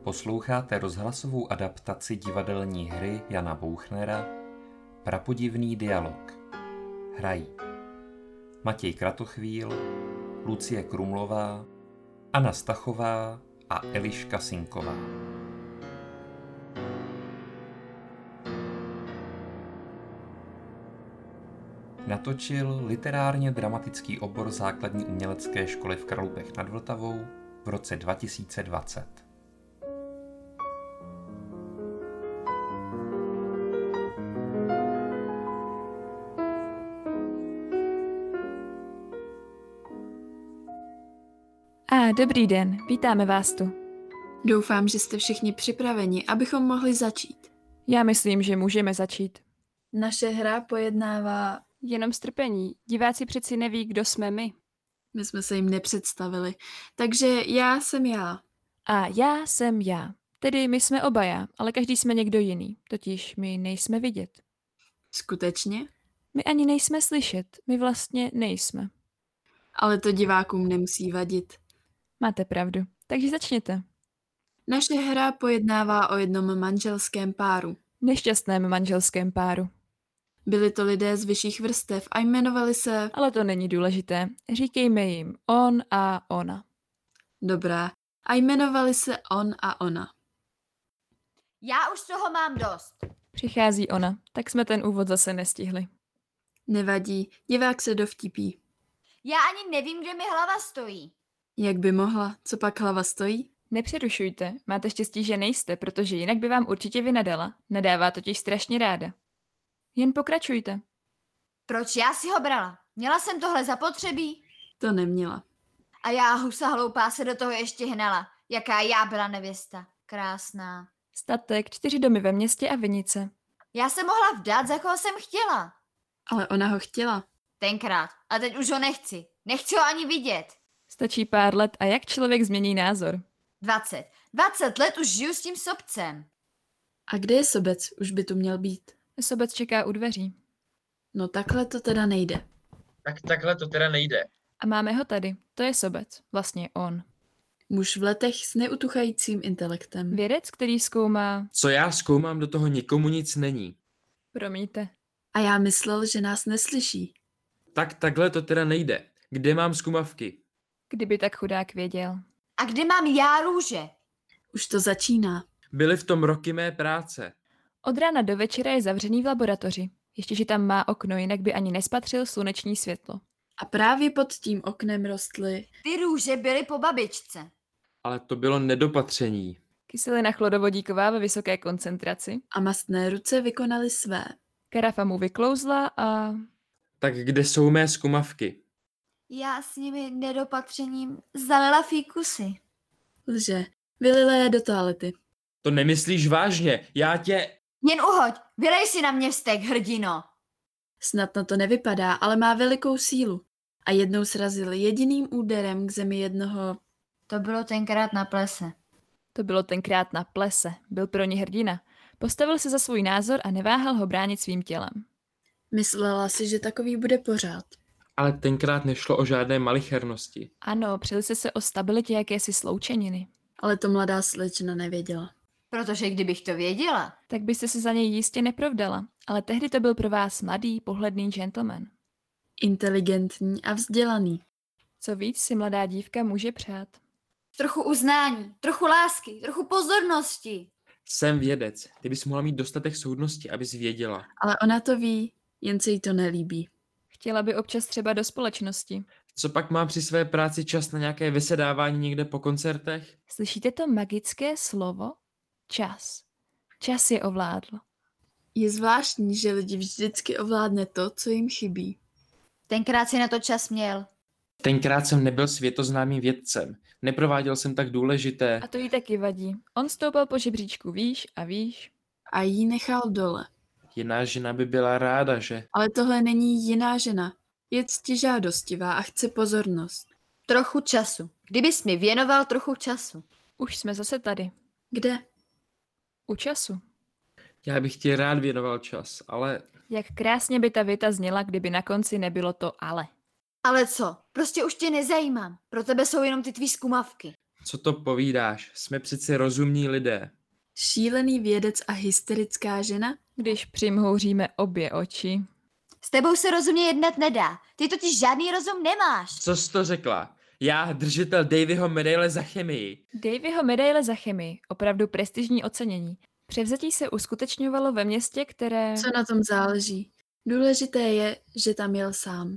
Posloucháte rozhlasovou adaptaci divadelní hry Jana Bouchnera Prapodivný dialog. Hrají Matěj Kratochvíl, Lucie Krumlová, Anna Stachová a Eliška Sinková. Natočil literárně dramatický obor Základní umělecké školy v Kralupech nad Vltavou v roce 2020. Dobrý den, vítáme vás tu. Doufám, že jste všichni připraveni, abychom mohli začít. Já myslím, že můžeme začít. Naše hra pojednává... Jenom strpení, diváci přeci neví, kdo jsme my. My jsme se jim nepředstavili, takže já jsem já. A já jsem já. Tedy my jsme oba já, ale každý jsme někdo jiný, totiž my nejsme vidět. Skutečně? My ani nejsme slyšet, my vlastně nejsme. Ale to divákům nemusí vadit. Máte pravdu, takže začněte. Naše hra pojednává o jednom manželském páru. Nešťastném manželském páru. Byli to lidé z vyšších vrstev a jmenovali se... Ale to není důležité, říkejme jim on a ona. Dobrá. A jmenovali se on a ona. Já už toho mám dost. Přichází ona, tak jsme ten úvod zase nestihli. Nevadí, divák se dovtipí. Já ani nevím, kde mi hlava stojí. Jak by mohla? Co pak hlava stojí? Nepřerušujte, máte štěstí, že nejste, protože jinak by vám určitě vynadala. Nadává totiž strašně ráda. Jen pokračujte. Proč já si ho brala? Měla jsem tohle zapotřebí? To neměla. A já, husa hloupá, se do toho ještě hnala. Jaká já byla nevěsta. Krásná. Statek, 4 domy ve městě a vinice. Já jsem mohla vdát, za koho jsem chtěla. Ale ona ho chtěla. Tenkrát. A teď už ho nechci. Nechci ho ani vidět. Stačí pár let a jak člověk změní názor? 20 let už žiju s tím sobcem. A kde je sobec? Už by tu měl být. Sobec čeká u dveří. No takhle to teda nejde. Tak takhle to teda nejde. A máme ho tady. To je sobec. Vlastně on. Muž v letech s neutuchajícím intelektem. Vědec, který zkoumá... Co já zkoumám, do toho nikomu nic není. Promiňte. A já myslel, že nás neslyší. Tak takhle to teda nejde. Kde mám zkumavky? Kdyby tak chudák věděl. A kde mám já růže? Už to začíná. Byly v tom roky mé práce. Od rána do večera je zavřený v laboratoři. Ještě, že tam má okno, jinak by ani nespatřil sluneční světlo. A právě pod tím oknem rostly... Ty růže byly po babičce. Ale to bylo nedopatření. Kyselina chlorovodíková ve vysoké koncentraci. A mastné ruce vykonaly své. Karafa mu vyklouzla a... Tak kde jsou mé zkumavky? Já s nimi nedopatřením zalila fíkusy. Lže. Vylila je do toalety. To nemyslíš vážně? Já tě... Jen uhoď, vylej si na mě vztek, hrdino. Snad na to nevypadá, ale má velikou sílu. A jednou srazil jediným úderem k zemi jednoho... To bylo tenkrát na plese. To bylo tenkrát na plese. Byl pro ně hrdina. Postavil se za svůj názor a neváhal ho bránit svým tělem. Myslela si, že takový bude pořád. Ale tenkrát nešlo o žádné malichernosti. Ano, přeli se o stabilitě jakési sloučeniny. Ale to mladá slečna nevěděla. Protože kdybych to věděla, Tak byste se za něj jistě neprovdala, ale tehdy to byl pro vás mladý, pohledný gentleman. Inteligentní a vzdělaný. Co víc si mladá dívka může přát? trochu uznání, trochu lásky, trochu pozornosti. Jsem vědec. Ty bys mohla mít dostatek soudnosti, abys věděla. Ale ona to ví, jen se jí to nelíbí. Chtěla by občas třeba do společnosti. Co pak mám při své práci čas na nějaké vysedávání někde po koncertech? Slyšíte to magické slovo? Čas. Čas je ovládl. Je zvláštní, že lidi vždycky ovládne to, co jim chybí. Tenkrát si na to čas měl. Tenkrát jsem nebyl světoznámým vědcem. Neprováděl jsem tak důležité. A to jí taky vadí. On stoupal po žebříčku výš a výš. A jí nechal dole. Jiná žena by byla ráda, že? Ale tohle není jiná žena. Je ctižádostivá a chce pozornost. Trochu času. Kdybys mi věnoval trochu času. Už jsme zase tady. Kde? U času. Já bych ti rád věnoval čas, ale... Jak krásně by ta věta zněla, kdyby na konci nebylo to ale. Ale co? Prostě už tě nezajímám. Pro tebe jsou jenom ty tvý zkumavky. Co to povídáš? Jsme přeci rozumní lidé. Šílený vědec a hysterická žena? Když přimhouříme obě oči. S tebou se rozumně jednat nedá. Ty totiž žádný rozum nemáš. Co jsi to řekla? Já, držitel Davyho medaile za chemii. Davyho medaile za chemii, opravdu prestižní ocenění. Převzetí se uskutečňovalo ve městě, které... Co na tom záleží? Důležité je, že tam jel sám.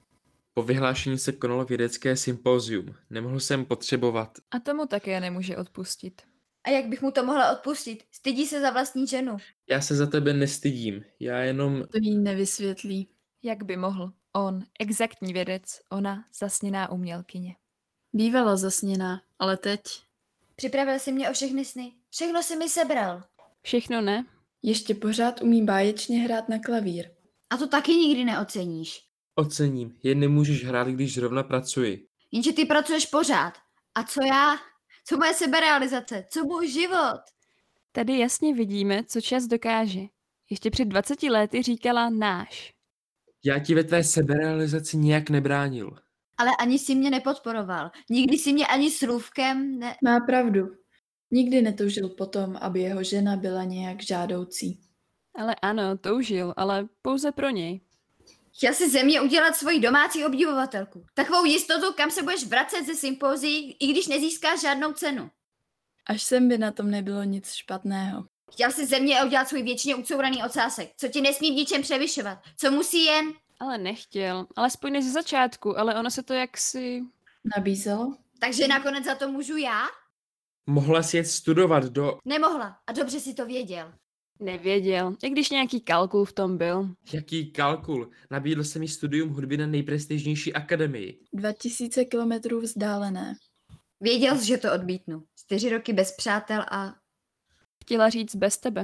Po vyhlášení se konalo vědecké sympózium. Nemohl jsem potřebovat. A tomu také nemůže odpustit. A jak bych mu to mohla odpustit? Stydí se za vlastní ženu. Já se za tebe nestydím. Já jenom... To jí nevysvětlí. Jak by mohl? On, exaktní vědec, ona, zasněná umělkyně. Bývala zasněná, ale teď Připravil si mě o všechny sny. Všechno si mi sebral. Všechno ne? ještě pořád umí báječně hrát na klavír. A to taky nikdy neoceníš. Ocením. Jen nemůžeš hrát, když zrovna pracuji. Jenže ty pracuješ pořád. A co já? Co moje seberealizace? Co můj život? Tady jasně vidíme, co čas dokáže. Ještě před 20 lety říkala náš. Já ti ve tvé seberealizaci nijak nebránil. Ale ani si mě nepodporoval. Nikdy si mě ani slůvkem Má pravdu. Nikdy netoužil potom, aby jeho žena byla nějak žádoucí. Ale ano, toužil, ale pouze pro něj. Chtěl si ze mě udělat svoji domácí obdivovatelku. Takovou jistotu, kam se budeš vracet ze sympózií, i když nezískáš žádnou cenu. Až sem by na tom nebylo nic špatného. Chtěl si ze mě udělat svůj věčně ucouraný ocásek, co ti nesmí v ničem převyšovat, co musí jen... Ale nechtěl, alespoň než ze začátku, ale ono se to jaksi... Nabízelo? Takže nakonec za to můžu já? Mohla si jet studovat do... Nemohla a dobře si to věděl. Nevěděl, i když nějaký kalkul v tom byl. Jaký kalkul? Nabídl se mi studium hudby na nejprestižnější akademii. 2000 kilometrů vzdálené. Věděl jsi, že to odmítnu. 4 roky bez přátel a... Chtěla říct bez tebe.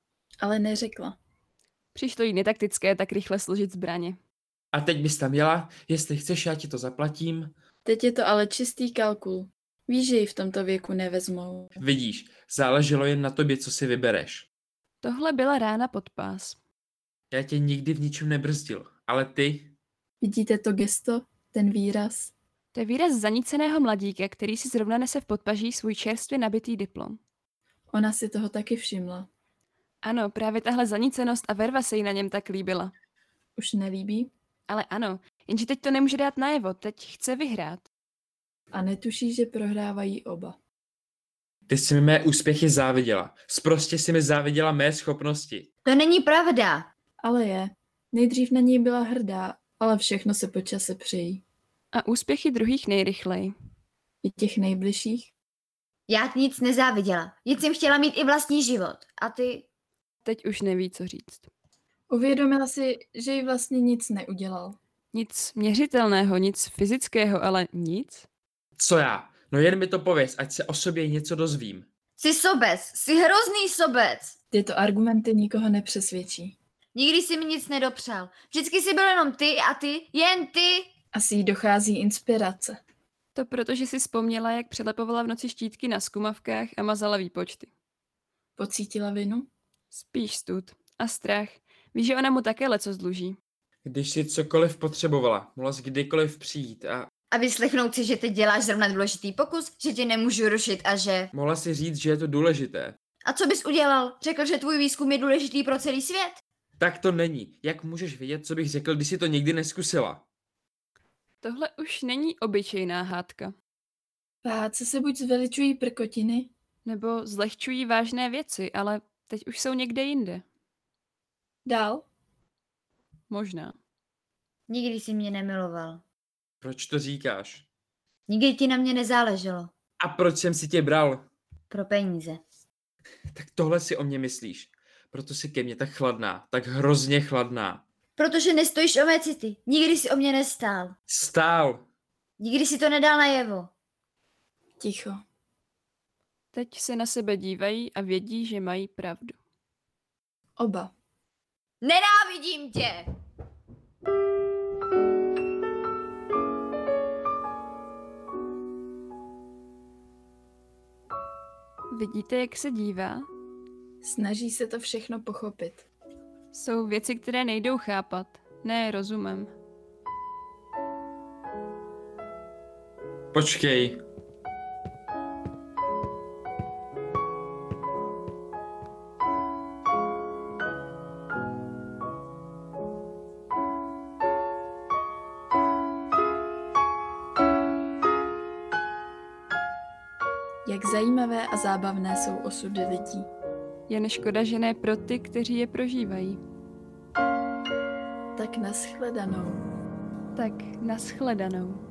Ale neřekla. Přišlo jí netaktické tak rychle složit zbraně. A teď bys tam jela? Jestli chceš, já ti to zaplatím. Teď je to ale čistý kalkul. Víš, že ji v tomto věku nevezmou. Vidíš, záleželo jen na tobě, co si vybereš. Tohle byla rána pod pás. Já tě nikdy v ničem nebrzdil, ale ty... Vidíte to gesto? Ten výraz? To je výraz zaníceného mladíka, který si zrovna nese v podpaží svůj čerstvě nabitý diplom. Ona si toho taky všimla. Ano, právě tahle zanícenost a verva se jí na něm tak líbila. Už nelíbí? Ale ano, jenže teď to nemůže dát najevo, teď chce vyhrát. A netuší, že prohrávají oba. Ty jsi mi mé úspěchy záviděla. Sprostě si mi záviděla mé schopnosti. To není pravda. Ale je. Nejdřív na něj byla hrdá, ale všechno se po čase přejí. A úspěchy druhých nejrychleji. I těch nejbližších? Já ti nic nezáviděla. Nic jsem chtěla mít i vlastní život. A ty... Teď už neví, co říct. Uvědomila si, že jí vlastně nic neudělal. Nic měřitelného, nic fyzického, ale nic. Co já? No jen mi to pověz, ať se o sobě něco dozvím. Jsi sobec. Jsi hrozný sobec. Tyto argumenty nikoho nepřesvědčí. Nikdy jsi mi nic nedopřál. Vždycky jsi byl jenom ty a ty, jen ty. Asi jí dochází inspirace. To proto, že si vzpomněla, jak přelepovala v noci štítky na skumavkách a mazala výpočty. Pocítila vinu? Spíš stud a strach. Ví, že ona mu také lecos dluží. Když si cokoliv potřebovala, mohla jsi kdykoliv přijít a A vyslechnout si, že teď děláš zrovna důležitý pokus, že tě nemůžu rušit a že... mohla si říct, že je to důležité. A co bys udělal? Řekl, že tvůj výzkum je důležitý pro celý svět? Tak to není. Jak můžeš vědět, co bych řekl, když si to nikdy neskusila? Tohle už není obyčejná hádka. V hádce se buď zveličují prkotiny, Nebo zlehčují vážné věci, ale teď už jsou někde jinde. dál. Možná. Nikdy jsi mě nemiloval. Proč to říkáš? Nikdy ti na mě nezáleželo. A proč jsem si tě bral? Pro peníze. Tak tohle si o mě myslíš. Proto jsi ke mně tak chladná, tak hrozně chladná. Protože nestojíš o mé city. Nikdy jsi o mě nestál. Stál. Nikdy si to nedal najevo. Ticho. Teď se na sebe dívají a vědí, že mají pravdu. Oba. Nenávidím tě! Vidíte, jak se dívá? Snaží se to všechno pochopit. Jsou věci, které nejdou chápat. Ne rozumem. Počkej. Jak zajímavé a zábavné jsou osudy lidí. Jen škoda, že ne pro ty, kteří je prožívají. Tak nashledanou. Tak, nashledanou.